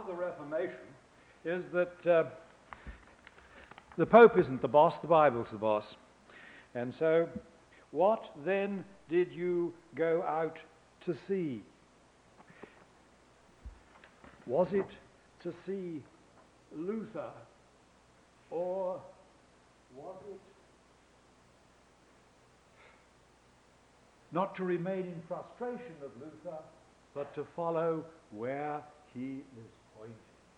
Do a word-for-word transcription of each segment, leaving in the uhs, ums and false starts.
of the Reformation is that uh, the Pope isn't the boss, the Bible's the boss. And so, what then did you go out to see? Was it to see Luther, or was it not to remain in frustration of Luther, but to follow where he is pointing?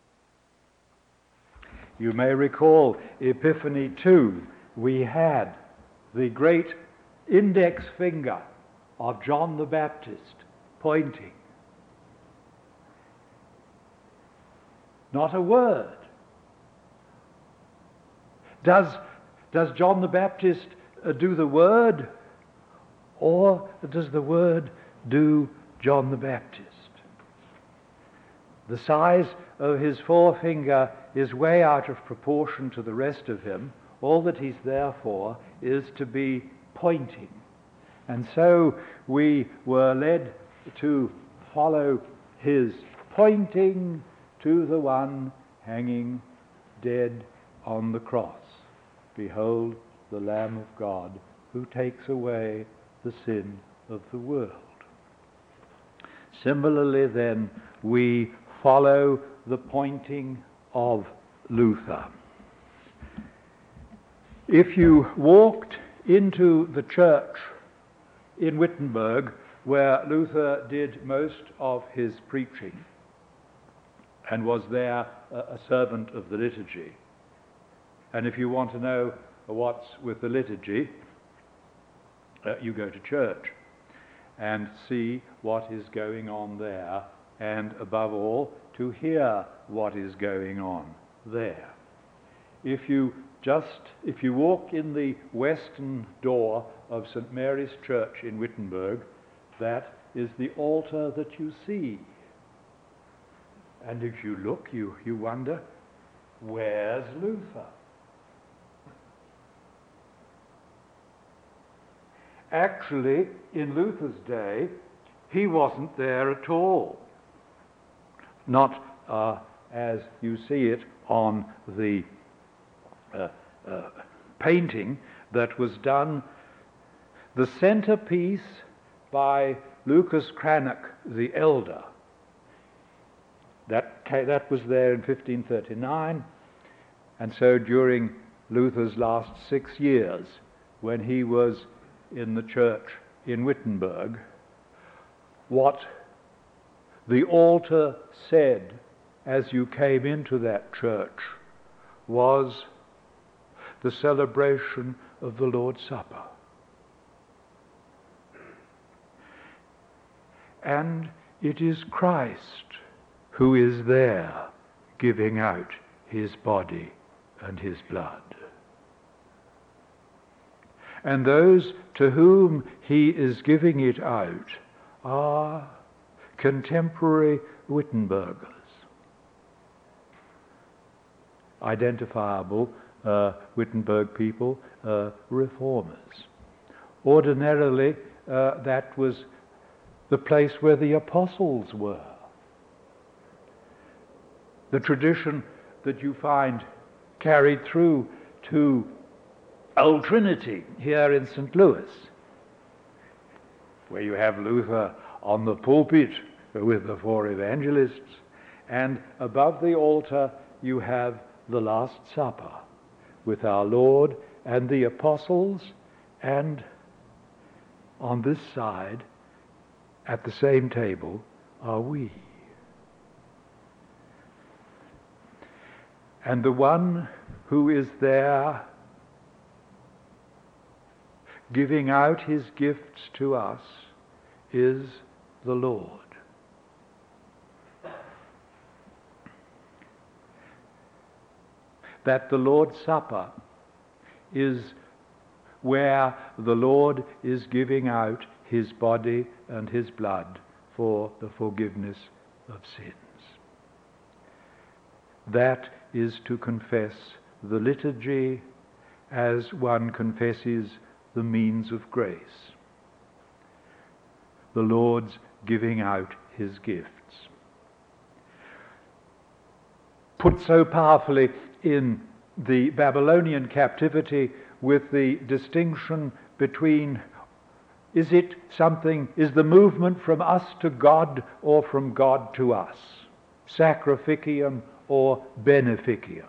You may recall Epiphany two, we had the great index finger of John the Baptist pointing. Not a word. Does, does John the Baptist uh, do the word, or does the word do John the Baptist? The size of his forefinger is way out of proportion to the rest of him. All that he's there for is to be pointing. And so we were led to follow his pointing to the one hanging dead on the cross. Behold the Lamb of God who takes away the sin of the world. Similarly then, we follow the pointing of Luther. If you walked into the church in Wittenberg, where Luther did most of his preaching and was there a, a servant of the liturgy, and if you want to know what's with the liturgy, uh, you go to church and see what is going on there, and above all, to hear what is going on there. If you just, if you walk in the western door of Saint Mary's Church in Wittenberg, that is the altar that you see. And if you look, you, you wonder, where's Luther? Actually, in Luther's day, he wasn't there at all. Not uh, as you see it on the uh, uh, painting that was done, the centerpiece by Lucas Cranach the Elder. That, that was there in fifteen thirty-nine, and so during Luther's last six years, when he was in the church in Wittenberg, what the altar said as you came into that church was the celebration of the Lord's Supper. And it is Christ who is there giving out his body and his blood. And those to whom he is giving it out are contemporary Wittenbergers, identifiable uh, Wittenberg people, uh, reformers. Ordinarily, uh, that was the place where the apostles were. The tradition that you find carried through to Old Trinity here in Saint Louis, where you have Luther on the pulpit with the four evangelists, and above the altar you have the Last Supper with our Lord and the apostles, and on this side, at the same table, are we. And the one who is there giving out his gifts to us is the Lord. That the Lord's Supper is where the Lord is giving out his body and his blood for the forgiveness of sins. That is to confess the liturgy as one confesses the means of grace, the Lord's giving out his gifts. put so powerfully in the Babylonian captivity with the distinction between, is it something, is the movement from us to God or from God to us? Sacrificium or beneficium?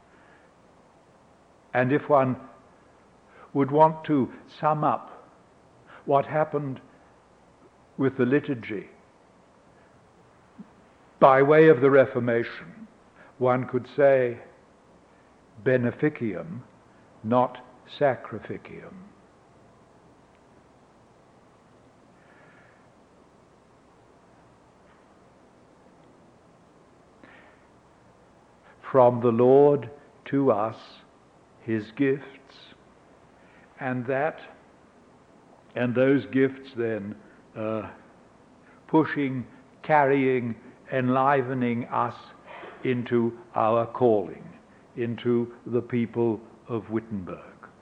And if one would want to sum up what happened with the liturgy by way of the Reformation, one could say beneficium, not sacrificium. From the Lord to us his gifts, and that, and those gifts then uh, pushing, carrying, enlivening us into our calling, into the people of Wittenberg.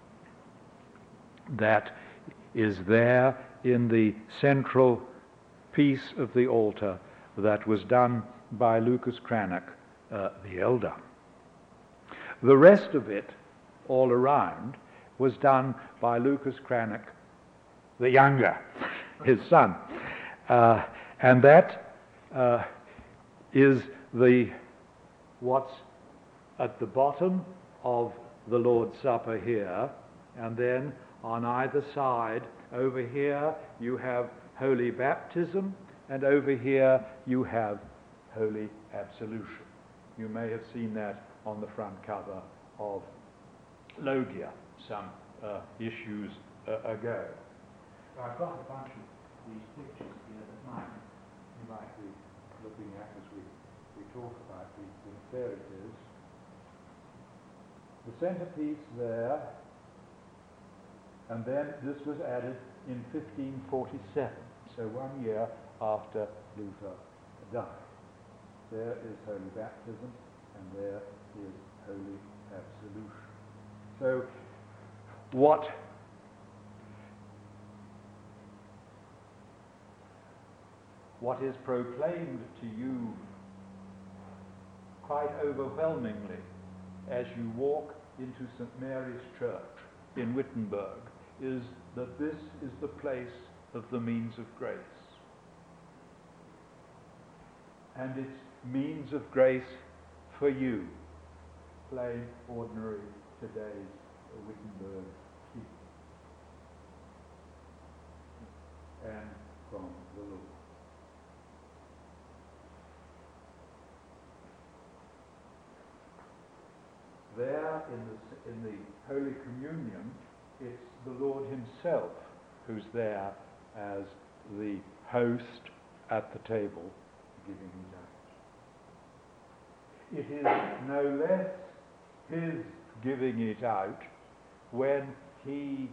That is there in the central piece of the altar that was done by Lucas Cranach, uh, the elder. The rest of it, all around, was done by Lucas Cranach, the younger, his son. Uh, and that uh, is the what's at the bottom of the Lord's Supper here, and then on either side, over here you have holy baptism, and over here you have holy absolution. You may have seen that on the front cover of Logia some uh, issues uh, ago. I've got a bunch of these pictures here that might, you might be looking at as we, we talk about these things. There it is. The centerpiece there, and then this was added in fifteen forty-seven, so one year after Luther died. There is holy baptism, and there is holy absolution. So what what is proclaimed to you quite overwhelmingly as you walk into Saint Mary's Church in Wittenberg is that this is the place of the means of grace. And it's means of grace for you, plain, ordinary, today's Wittenberg people. And from the Lord. There in the, in the Holy Communion, it's the Lord himself who's there as the host at the table giving it out. It is no less his giving it out when he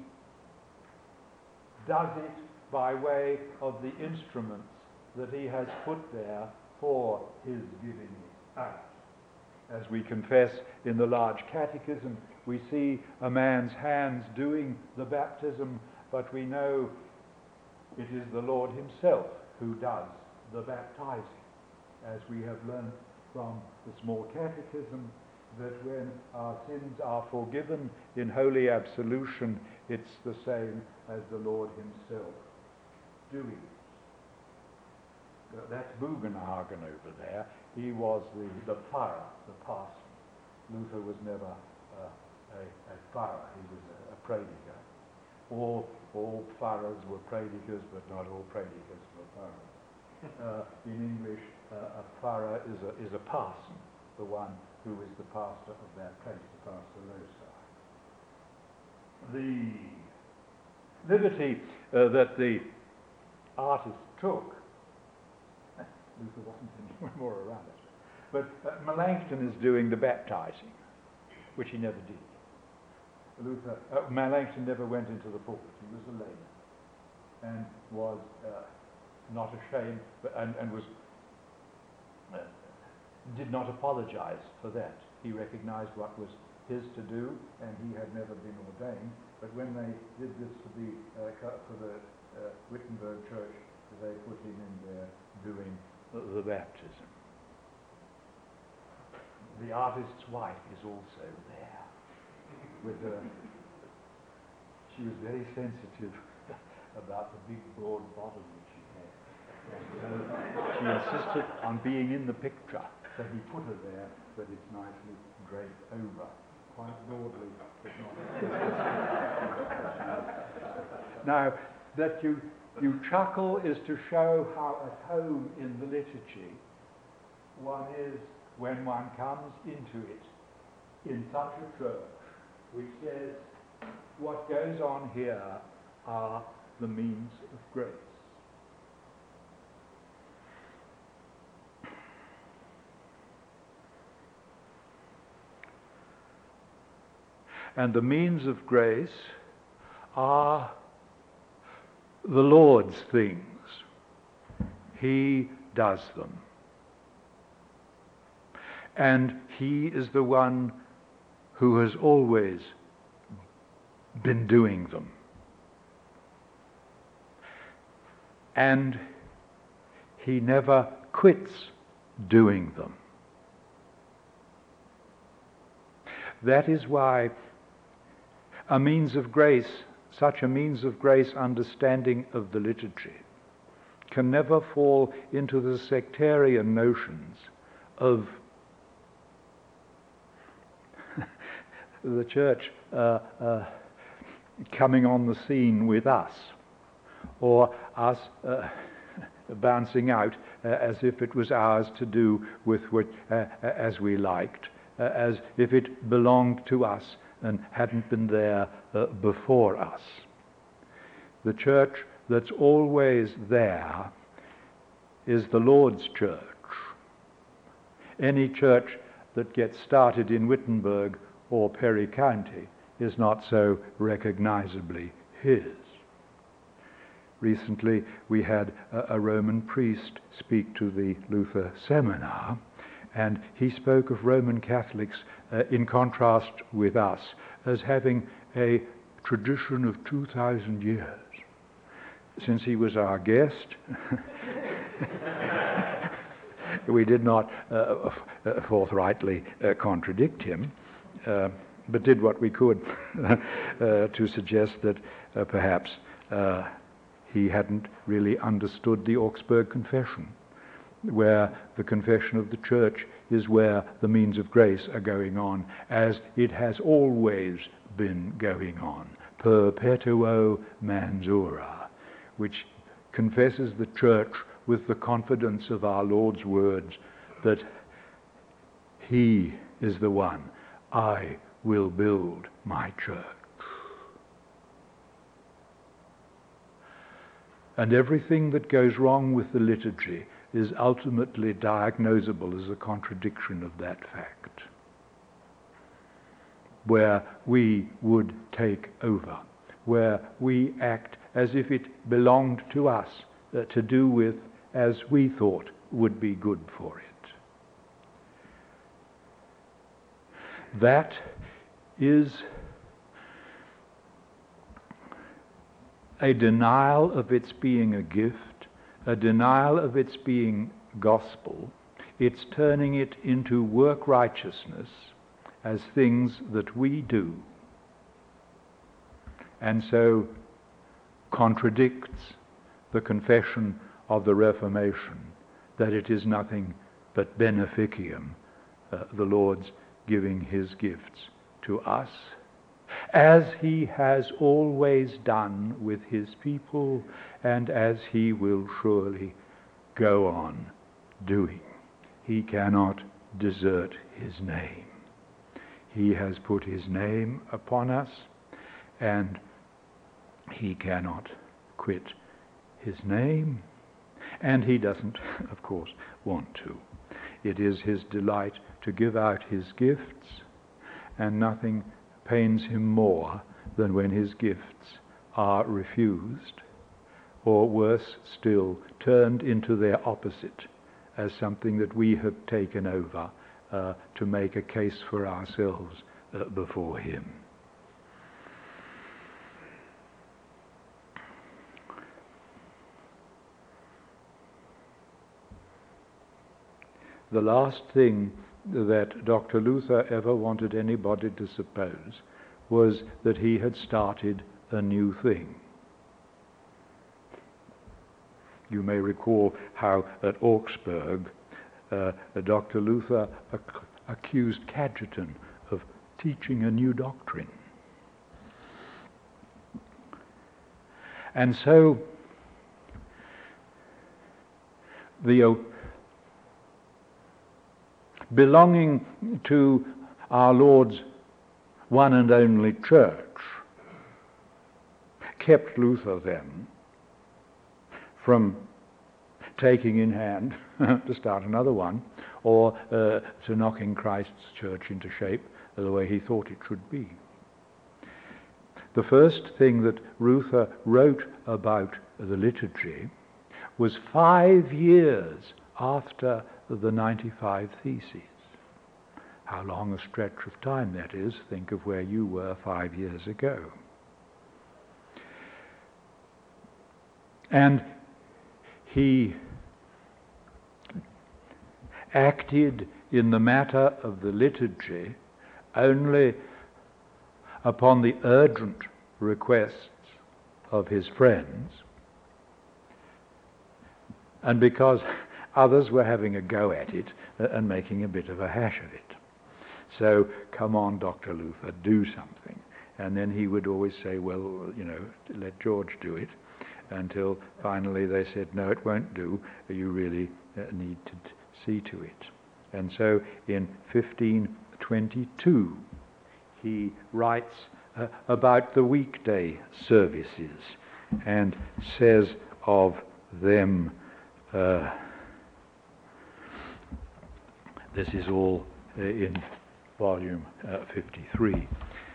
does it by way of the instruments that he has put there for his giving it out. As we confess in the large catechism, we see a man's hands doing the baptism, but we know it is the Lord himself who does the baptizing. As we have learned from the small catechism, that when our sins are forgiven in holy absolution, it's the same as the Lord himself doing it. That's Bugenhagen over there. He was the, the Pfarrer, the parson. Luther was never uh, a, a Pfarrer, he was a, a prediker. All, all Pfarrers were predikers, but not all predikers were Pfarrers. Uh, in English, uh, a Pfarrer is a, is a parson, the one who is the pastor of that place, the pastor loci. The liberty uh, that the artist took, Luther wasn't anywhere more around it, but uh, Melanchthon is doing the baptizing, which he never did. Luther, uh, Melanchthon never went into the pulpit. He was a layman and was uh, not ashamed, but, and, and was uh, did not apologize for that. He recognized what was his to do, and he had never been ordained. But when they did this for the uh, for the uh, Wittenberg church, they put him in there doing the, the baptism. The the artist's wife is also there. With her, she was very sensitive about the big broad bottom that she had. And so she insisted on being in the picture, so he put her there, but it's nicely draped over, quite broadly, but not. Now, that you you chuckle is to show how at home in the liturgy one is when one comes into it in such a church which says what goes on here are the means of grace. And the means of grace are the Lord's things. He does them. And He is the one who has always been doing them. And He never quits doing them. That is why a means of grace, such a means of grace understanding of the liturgy, can never fall into the sectarian notions of the church uh, uh, coming on the scene with us, or us uh, bouncing out uh, as if it was ours to do with what, uh, as we liked, uh, as if it belonged to us and hadn't been there uh, before us. The church that's always there is the Lord's church. Any church that gets started in Wittenberg or Perry County is not so recognizably His. Recently we had a, a Roman priest speak to the Luther seminar, and he spoke of Roman Catholics uh, in contrast with us as having a tradition of two thousand years. Since he was our guest, we did not uh, forthrightly uh, contradict him, uh, but did what we could uh, to suggest that uh, perhaps uh, he hadn't really understood the Augsburg Confession, where the confession of the church is where the means of grace are going on, as it has always been going on, perpetuo mansura, which confesses the church with the confidence of our Lord's words that He is the one, I will build my church. And everything that goes wrong with the liturgy is ultimately diagnosable as a contradiction of that fact, where we would take over, where we act as if it belonged to us uh, to do with as we thought would be good for it. That is a denial of its being a gift, a denial of its being gospel. It's turning it into work righteousness as things that we do, and so contradicts the confession of the Reformation that it is nothing but beneficium, uh, the Lord's giving His gifts to us, as He has always done with His people, and as He will surely go on doing. He cannot desert His name. He has put His name upon us, and He cannot quit His name, and He doesn't, of course, want to. It is His delight to give out His gifts, and nothing pains Him more than when His gifts are refused, or worse still, turned into their opposite as something that we have taken over uh, to make a case for ourselves uh, before Him. The last thing that Doctor Luther ever wanted anybody to suppose was that he had started a new thing. You may recall how at Augsburg uh, Doctor Luther ac- accused Cajetan of teaching a new doctrine. And so the uh, belonging to our Lord's one and only church kept Luther then from taking in hand to start another one, or uh, to knocking Christ's church into shape the way he thought it should be. The first thing that Luther wrote about the liturgy was five years after the ninety-five Theses. How long a stretch of time that is. Think of where you were five years ago. And he acted in the matter of the liturgy only upon the urgent requests of his friends, and because others were having a go at it and making a bit of a hash of it. So, come on, Doctor Luther, do something. And then he would always say, well, you know, let George do it, until finally they said, no, it won't do, you really uh, need to t- see to it. And so in fifteen twenty-two, he writes uh, about the weekday services and says of them, uh, this is all uh, in volume uh, fifty-three.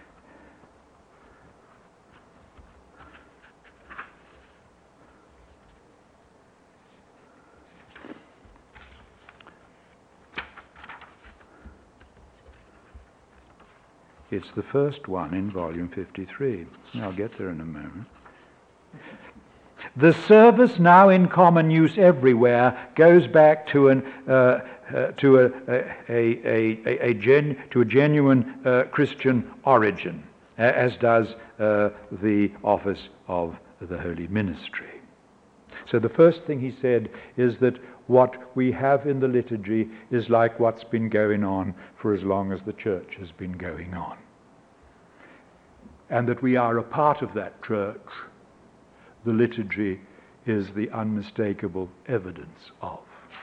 It's the first one in volume fifty-three. I'll get there in a moment. The service now in common use everywhere goes back to an uh, uh, to a a, a, a, a gen, to a genuine uh, Christian origin, as does uh, the office of the Holy Ministry. So the first thing he said is that what we have in the liturgy is like what's been going on for as long as the church has been going on. And that we are a part of that church, the liturgy is the unmistakable evidence of.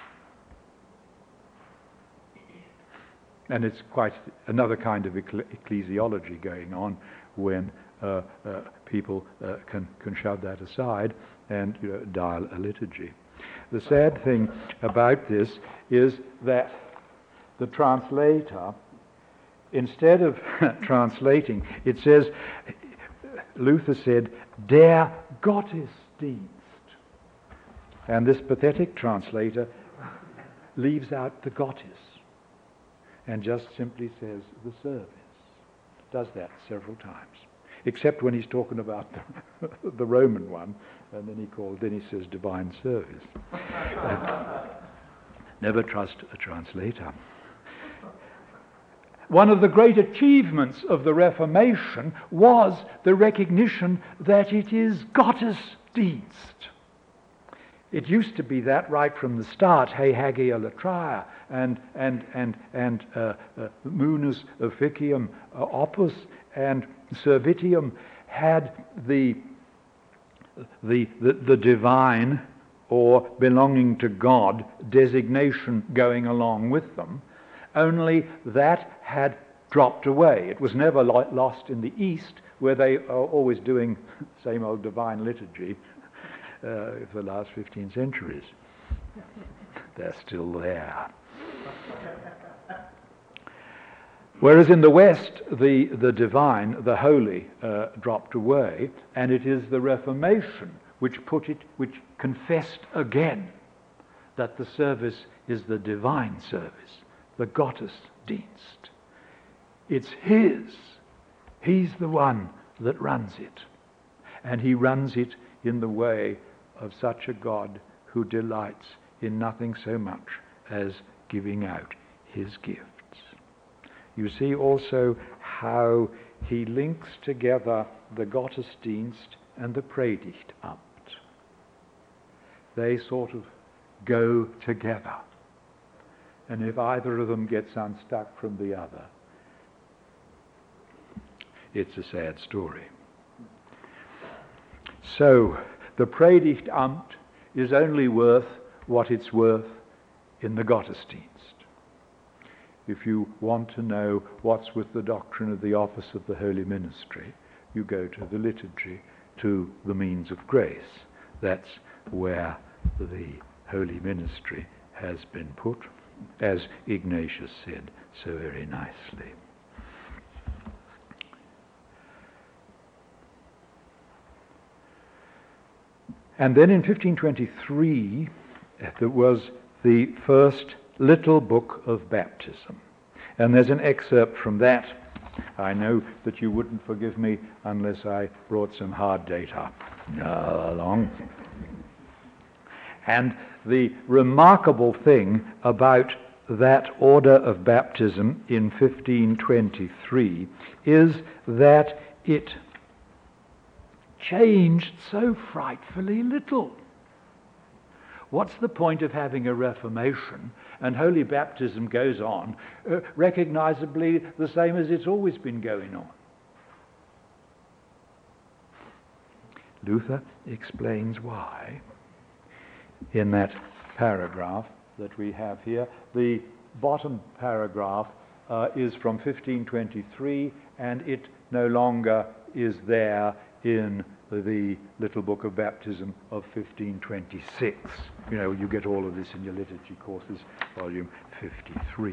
And it's quite another kind of ecclesiology going on when uh, uh, people uh, can, can shove that aside and you know, dial a liturgy. The sad thing about this is that the translator, instead of translating, it says, Luther said, der Gottesdienst. And this pathetic translator leaves out the Gottes and just simply says the service. Does that several times. Except when he's talking about the, the Roman one, and then he calls, then he says divine service. Uh, never trust a translator. One of the great achievements of the Reformation was the recognition that it is Gottesdienst. It used to be that right from the start, He Hagia Latria and and and and uh, uh, Munus Officium uh, Opus and Servitium had the, the the the divine or belonging to God designation going along with them. Only that had dropped away. It was never lo- lost in the East, where they are always doing the same old divine liturgy uh, for the last fifteen centuries. They're still there. Whereas in the West, the, the divine, the holy, uh, dropped away, and it is the Reformation which put it, which confessed again that the service is the divine service, the Gottesdienst. It's his. He's the one that runs it. And he runs it in the way of such a God who delights in nothing so much as giving out his gift. you see also how he links together the Gottesdienst and the Predigtamt. They sort of go together. And if either of them gets unstuck from the other, it's a sad story. So, the Predigtamt is only worth what it's worth in the Gottesdienst. If you want to know what's with the doctrine of the office of the Holy Ministry, you go to the liturgy, to the means of grace. That's where the Holy Ministry has been put, as Ignatius said so very nicely. And then in fifteen twenty-three, there was the first little book of baptism. And there's an excerpt from that. I know that you wouldn't forgive me unless I brought some hard data uh, along. And the remarkable thing about that order of baptism in fifteen twenty-three is that it changed so frightfully little. What's the point of having a Reformation and holy baptism goes on uh, recognizably the same as it's always been going on? Luther explains why in that paragraph that we have here. The bottom paragraph uh, is from fifteen twenty-three, and it no longer is there in the little book of baptism of fifteen twenty-six. You know, you get all of this in your liturgy courses, volume fifty-three.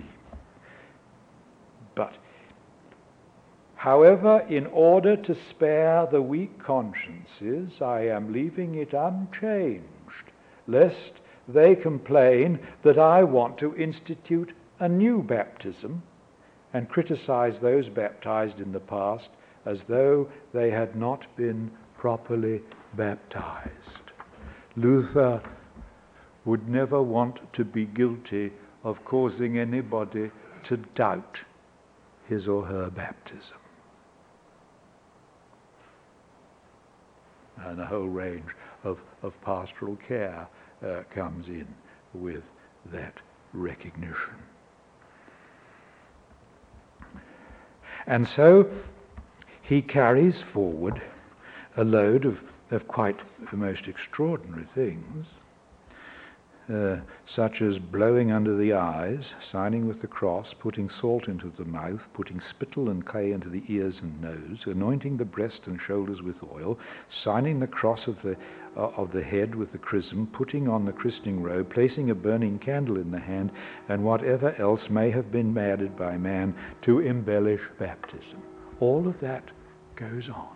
But, however, in order to spare the weak consciences, I am leaving it unchanged, lest they complain that I want to institute a new baptism and criticize those baptized in the past as though they had not been properly baptized. Luther would never want to be guilty of causing anybody to doubt his or her baptism. And a whole range of, of pastoral care uh, comes in with that recognition. And so he carries forward a load of, of quite the most extraordinary things, uh, such as blowing under the eyes, signing with the cross, putting salt into the mouth, putting spittle and clay into the ears and nose, anointing the breast and shoulders with oil, signing the cross of the uh, of the head with the chrism, putting on the christening robe, placing a burning candle in the hand, and whatever else may have been added by man to embellish baptism. All of that goes on.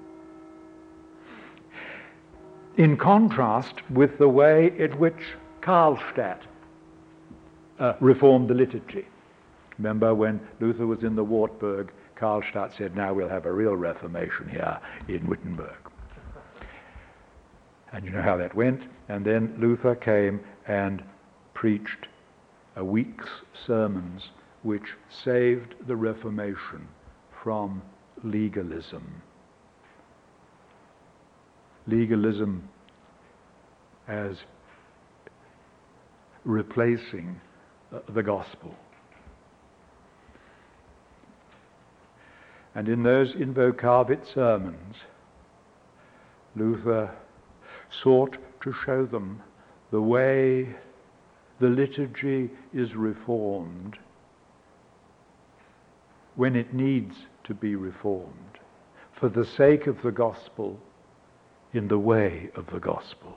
In contrast with the way in which Karlstadt uh, reformed the liturgy. Remember when Luther was in the Wartburg, Karlstadt said, now we'll have a real Reformation here in Wittenberg. And you know how that went. And then Luther came and preached a week's sermons which saved the Reformation from legalism. Legalism as replacing uh, the gospel. And in those invocavit sermons, Luther sought to show them the way the liturgy is reformed when it needs to be reformed for the sake of the gospel in the way of the gospel.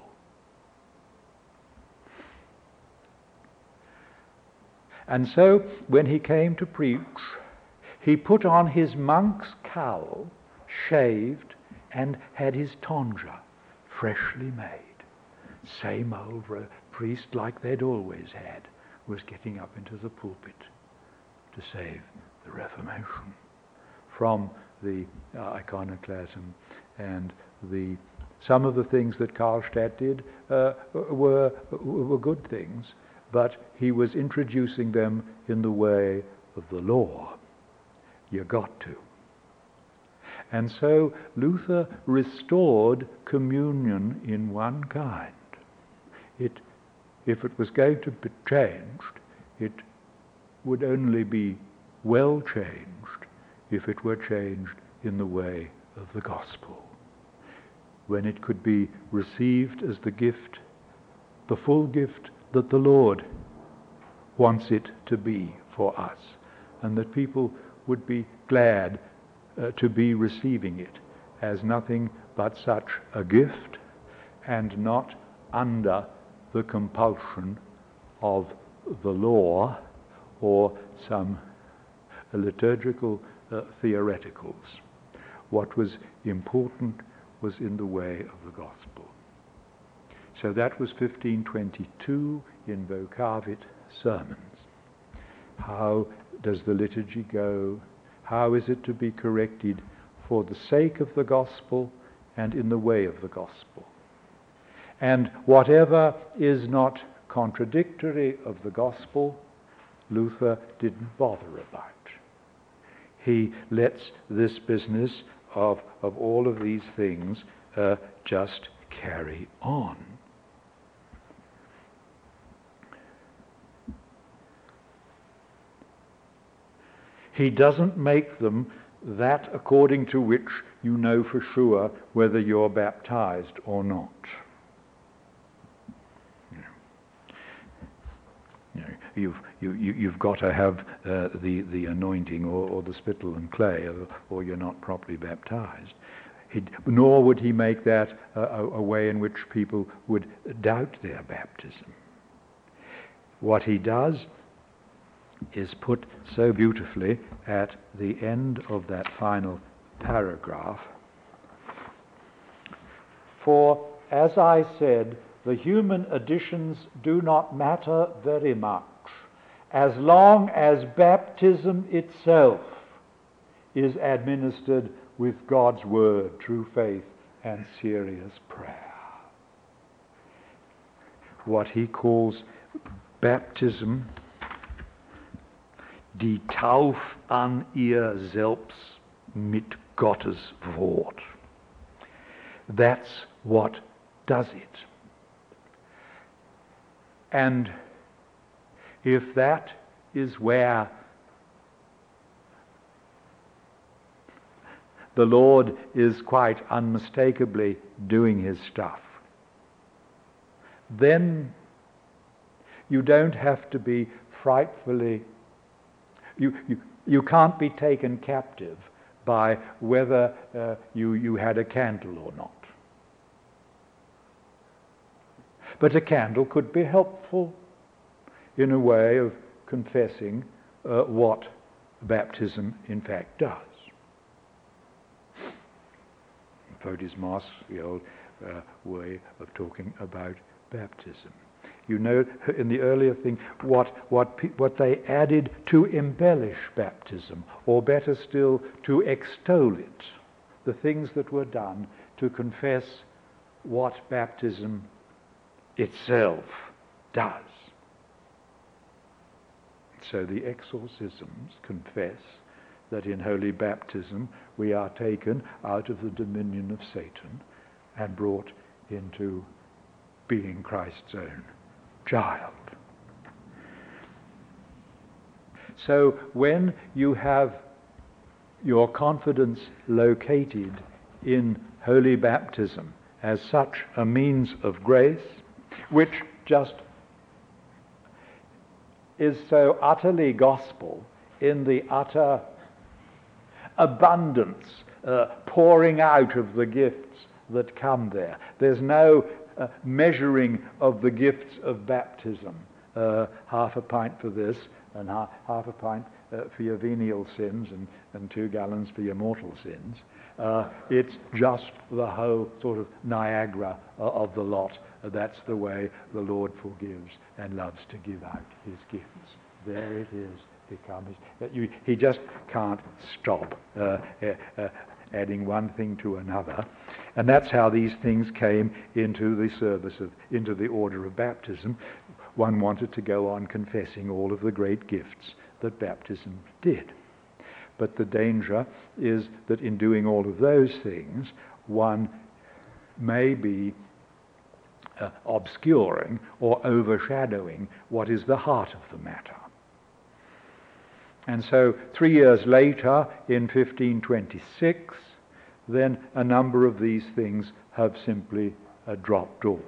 And so, when he came to preach, he put on his monk's cowl, shaved, and had his tonsure freshly made. Same old ro- priest like they'd always had was getting up into the pulpit to save the Reformation from the uh, iconoclasm and the some of the things that Karlstadt did uh, were were good things, but he was introducing them in the way of the law. You got to. And so Luther restored communion in one kind. It, if it was going to be changed, it would only be well changed if it were changed in the way of the gospel, when it could be received as the gift, the full gift that the Lord wants it to be for us, and that people would be glad uh, to be receiving it as nothing but such a gift, and not under the compulsion of the law or some liturgical uh, theoreticals. What was important was in the way of the gospel. So that was fifteen twenty-two in Vocavit sermons. How does the liturgy go? How is it to be corrected for the sake of the gospel and in the way of the gospel? And whatever is not contradictory of the gospel, Luther didn't bother about. He lets this business of, of all of these things uh, just carry on. He doesn't make them that according to which you know for sure whether you're baptized or not. You know, you've, you, you, you've got to have uh, the, the anointing or, or the spittle and clay, or, or you're not properly baptized. He'd, nor would he make that uh, a, a way in which people would doubt their baptism. What he does is put so beautifully at the end of that final paragraph. For, as I said, the human additions do not matter very much, as long as baptism itself is administered with God's word, true faith, and serious prayer. What he calls baptism, die Tauf an ihr selbst mit Gottes Wort. That's what does it. And if that is where the Lord is quite unmistakably doing his stuff, then you don't have to be frightfully, you, you, you can't be taken captive by whether uh, you, you had a candle or not. But a candle could be helpful in a way of confessing uh, what baptism in fact does. Phodismos, the old uh, way of talking about baptism. You know, in the earlier thing, what, what, pe- what they added to embellish baptism, or better still, to extol it, the things that were done to confess what baptism itself does. So the exorcisms confess that in holy baptism we are taken out of the dominion of Satan and brought into being Christ's own child. So when you have your confidence located in holy baptism as such a means of grace, which just is so utterly gospel in the utter abundance, uh, pouring out of the gifts that come there. There's no uh, measuring of the gifts of baptism. Uh, half a pint for this, and half, half a pint uh, for your venial sins, and, and two gallons for your mortal sins. Uh, it's just the whole sort of Niagara uh, of the lot. Uh, that's the way the Lord forgives and loves to give out his gifts. There it is. He comes. You, he just can't stop uh, uh, uh, adding one thing to another. And that's how these things came into the service of, into the order of baptism. One wanted to go on confessing all of the great gifts that baptism did. But the danger is that in doing all of those things, one may be uh, obscuring or overshadowing what is the heart of the matter. And so three years later, in fifteen twenty-six, then a number of these things have simply uh, dropped off.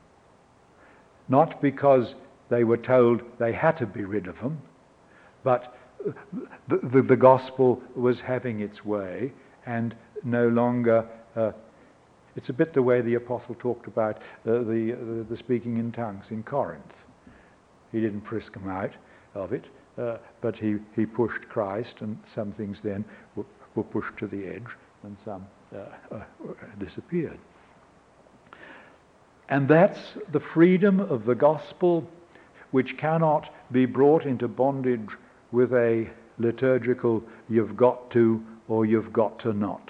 Not because they were told they had to be rid of them, but the, the, the gospel was having its way and no longer... Uh, it's a bit the way the apostle talked about uh, the, uh, the speaking in tongues in Corinth. He didn't frisk them out of it, uh, but he, he pushed Christ, and some things then were, were pushed to the edge and some uh, uh, disappeared. And that's the freedom of the gospel, which cannot be brought into bondage with a liturgical "you've got to" or "you've got to not."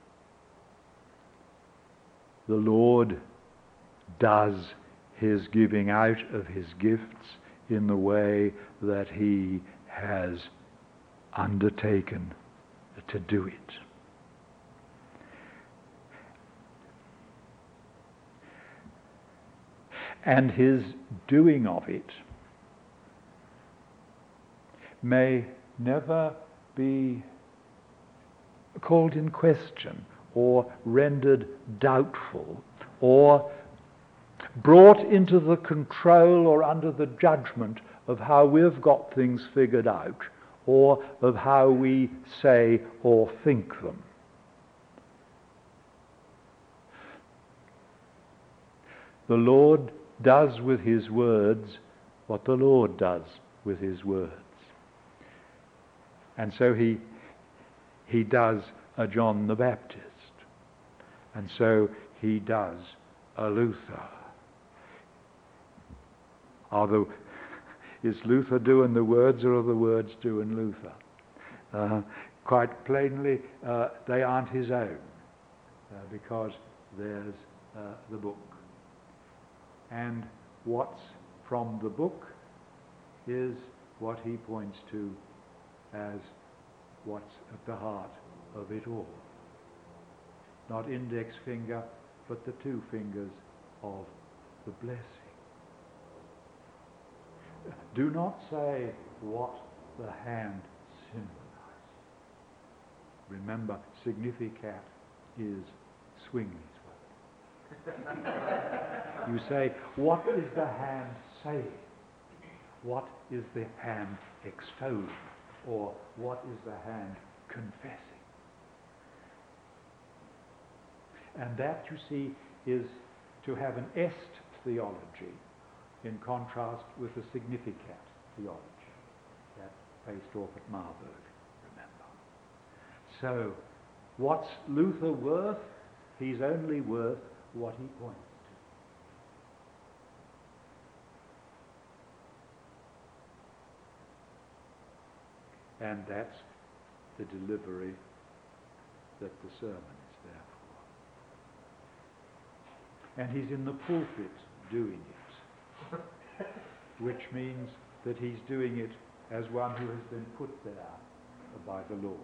The Lord does his giving out of his gifts in the way that he has undertaken to do it. And his doing of it may never be called in question or rendered doubtful or brought into the control or under the judgment of how we've got things figured out or of how we say or think them. The Lord does with his words what the Lord does with his words. And so he he does a John the Baptist. And so he does a Luther. Are the, is Luther doing the words, or are the words doing Luther? Uh, quite plainly, uh, they aren't his own, uh, because there's uh, the book. And what's from the book is what he points to as what's at the heart of it all. Not index finger, but the two fingers of the blessing. Do not say what the hand symbolizes. Remember, significat is Zwingli's word. You say, what is the hand saying? What is the hand extolling? Or what is the hand confessing? And that, you see, is to have an est theology in contrast with the significat theology that faced off at Marburg, remember. So, what's Luther worth? He's only worth what he points to. And that's the delivery that the sermon is there for. And he's in the pulpit doing it, which means that he's doing it as one who has been put there by the Lord.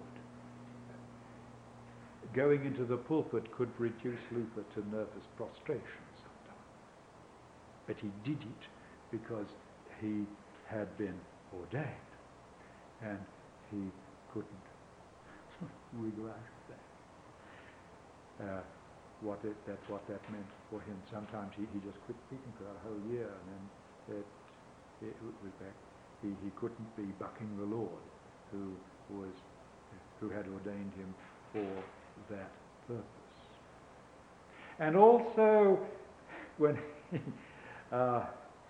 Going into the pulpit could reduce Luther to nervous prostration sometimes. But he did it because he had been ordained, and he couldn't wiggle out of that. Uh, what it, that's what that meant for him. Sometimes he, he just quit speaking for a whole year, and then it, it was back. He, he couldn't be bucking the Lord, who was who had ordained him for that purpose. And also, when he, uh,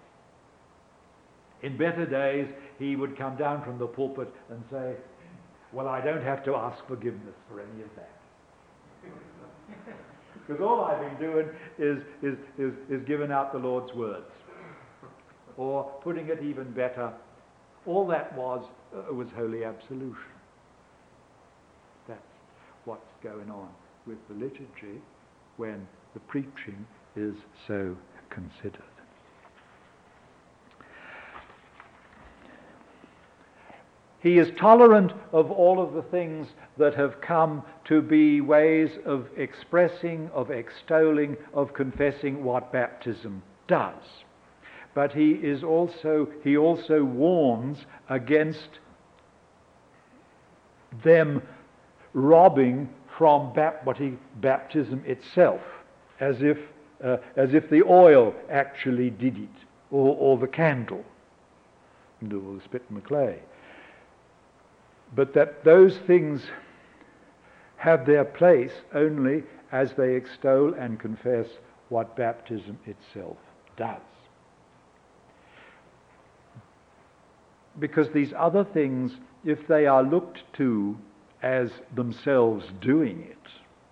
in better days, he would come down from the pulpit and say, well, I don't have to ask forgiveness for any of that. Because all I've been doing is, is, is, is giving out the Lord's words. Or putting it even better, all that was uh, was holy absolution. That's what's going on with the liturgy when the preaching is so considered. He is tolerant of all of the things that have come to be ways of expressing, of extolling, of confessing what baptism does. But he is also, he also warns against them robbing from bap- what he, baptism itself, as if, uh, as if the oil actually did it, or, or the candle, or the spit and the clay. But that those things have their place only as they extol and confess what baptism itself does. Because these other things, if they are looked to as themselves doing it,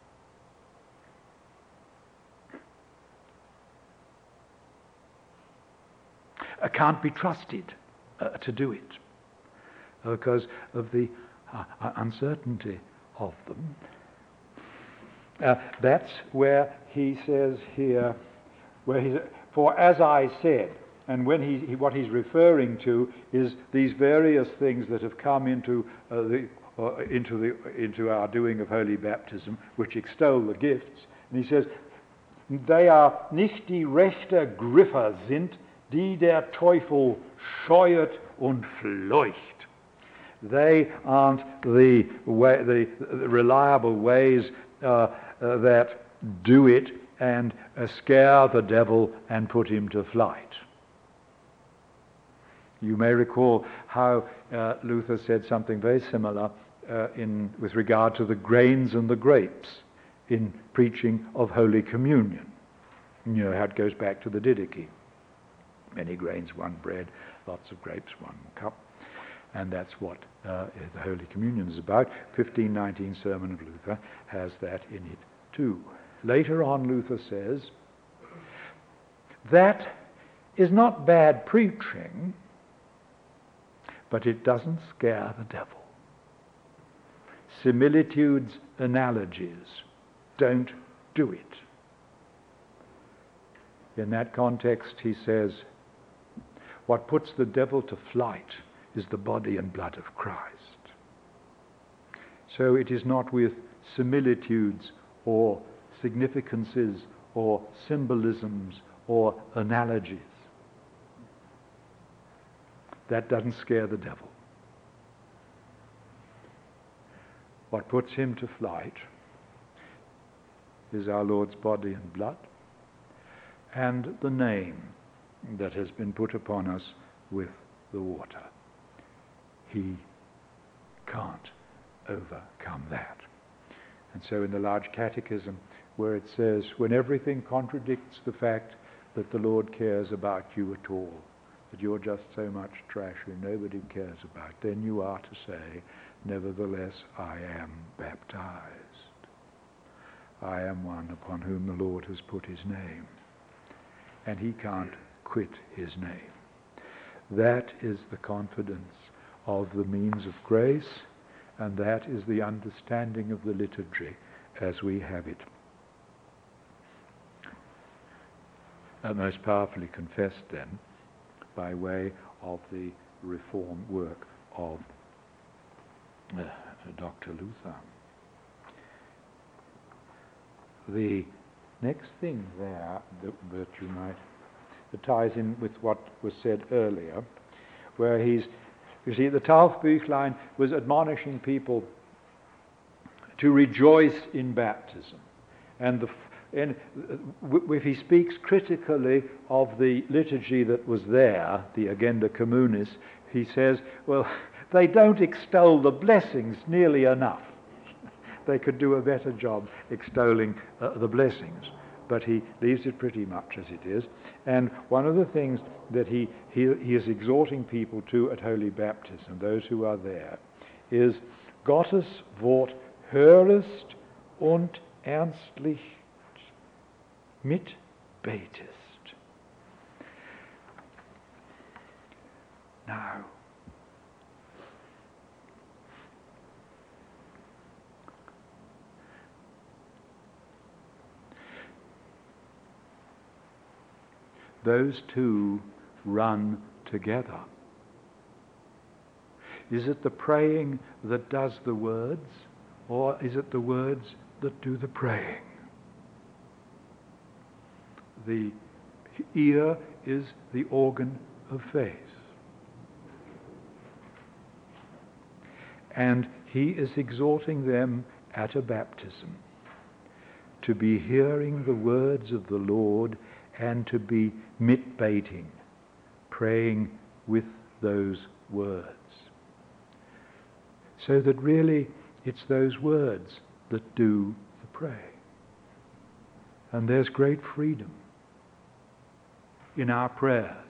uh, can't be trusted uh, to do it, because of the uh, uncertainty of them. Uh, that's where he says here, where he, for as I said, and when he, he what he's referring to is these various things that have come into uh, the uh, into the into our doing of holy baptism, which extol the gifts. And he says, they are nicht die rechte Griffe sind, die der Teufel scheuert und fleucht. They aren't the, way, the, the reliable ways uh, uh, that do it and uh, scare the devil and put him to flight. You may recall how uh, Luther said something very similar uh, in, with regard to the grains and the grapes in preaching of Holy Communion. You know how it goes back to the Didache. Many grains, one bread, lots of grapes, one cup. And that's what uh, the Holy Communion is about. fifteen nineteen Sermon of Luther has that in it too. Later on, Luther says, that is not bad preaching, but it doesn't scare the devil. Similitudes, analogies, don't do it. In that context, he says, what puts the devil to flight is the body and blood of Christ. So it is not with similitudes or significances or symbolisms or analogies. That doesn't scare the devil. What puts him to flight is our Lord's body and blood and the name that has been put upon us with the water. He can't overcome that. And so in the large catechism, where it says, when everything contradicts the fact that the Lord cares about you at all, that you're just so much trash who nobody cares about, then you are to say, nevertheless, I am baptized. I am one upon whom the Lord has put his name, and he can't quit his name. That is the confidence of the means of grace, and that is the understanding of the liturgy as we have it. Uh, most powerfully confessed then by way of the reform work of uh, Doctor Luther. The next thing there that, that you might, that ties in with what was said earlier, where he's, you see, the Taufbüchlein was admonishing people to rejoice in baptism. And the And if he speaks critically of the liturgy that was there, the Agenda Communis, he says, well, they don't extol the blessings nearly enough. They could do a better job extolling uh, the blessings. But he leaves it pretty much as it is. And one of the things that he, he, he is exhorting people to at Holy Baptism, those who are there, is Gottes Wort hörest und ernstlich mitbetest. Now, those two run together. Is it the praying that does the words, or is it the words that do the praying? The ear is the organ of faith. And he is exhorting them at a baptism to be hearing the words of the Lord and to be mitbeting, praying with those words. So that really it's those words that do the praying. And there's great freedom in our prayers,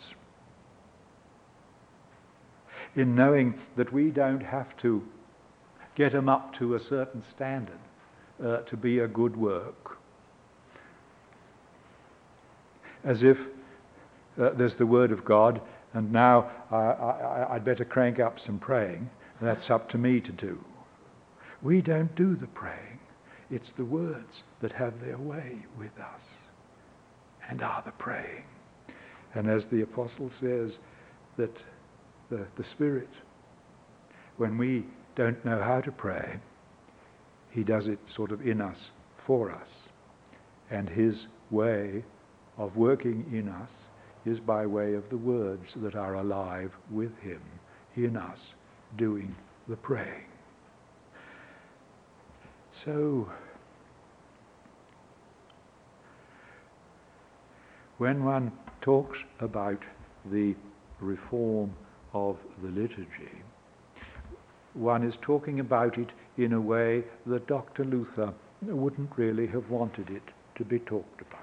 in knowing that we don't have to get them up to a certain standard uh, to be a good work. As if uh, there's the Word of God, and now I, I, I'd better crank up some praying. That's up to me to do. We don't do the praying. It's the words that have their way with us and are the praying. And as the apostle says, that the, the Spirit, when we don't know how to pray, he does it sort of in us, for us. And his way of working in us is by way of the words that are alive with him, in us, doing the praying. So, when one talks about the reform of the liturgy, one is talking about it in a way that Doctor Luther wouldn't really have wanted it to be talked about.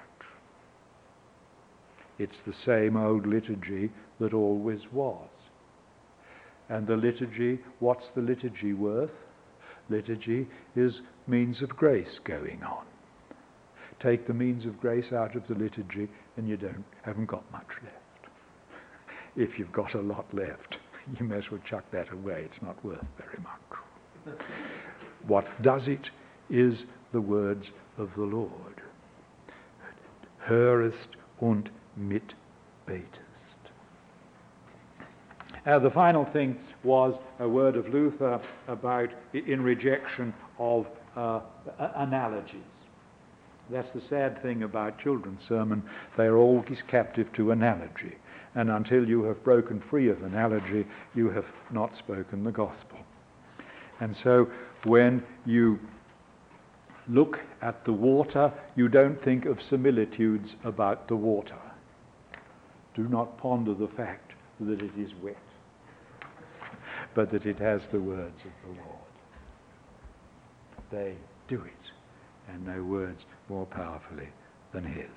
It's the same old liturgy that always was. And the liturgy, what's the liturgy worth? Liturgy is means of grace going on. Take the means of grace out of the liturgy and you don't haven't got much left. If you've got a lot left, you may as well chuck that away. It's not worth very much. What does it is the words of the Lord. Hörest und mitbetest. Uh, the final thing was a word of Luther about in rejection of uh, analogies. That's the sad thing about children's sermon. They're always captive to analogy. And until you have broken free of analogy, you have not spoken the gospel. And so when you look at the water, you don't think of similitudes about the water. Do not ponder the fact that it is wet, but that it has the words of the Lord. They do it, and no words more powerfully than his.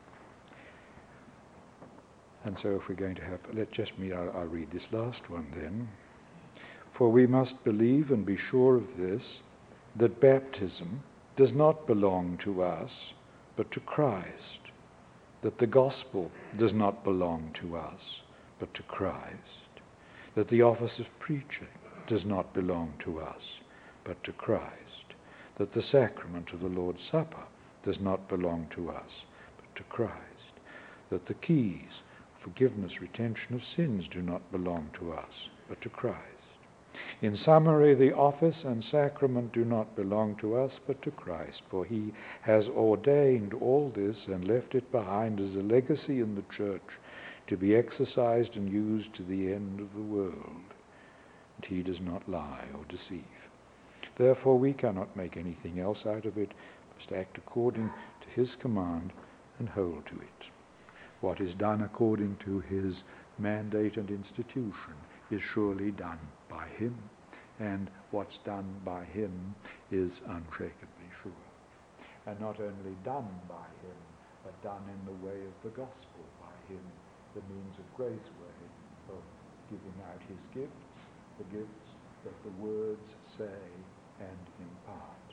And so if we're going to have, let just me, I'll, I'll read this last one then. For we must believe and be sure of this, that baptism does not belong to us, but to Christ. That the gospel does not belong to us, but to Christ. That the office of preaching does not belong to us, but to Christ. That the sacrament of the Lord's Supper does not belong to us, but to Christ. That the keys, forgiveness, retention of sins do not belong to us, but to Christ. In summary, the office and sacrament do not belong to us, but to Christ, for he has ordained all this and left it behind as a legacy in the church to be exercised and used to the end of the world. And he does not lie or deceive. Therefore, we cannot make anything else out of it, but to act according to his command and hold to it. What is done according to his mandate and institution is surely done by him, and what's done by him is unshakably sure. And not only done by him, but done in the way of the gospel by him, the means of grace way of giving out his gifts, the gifts that the words say and impart.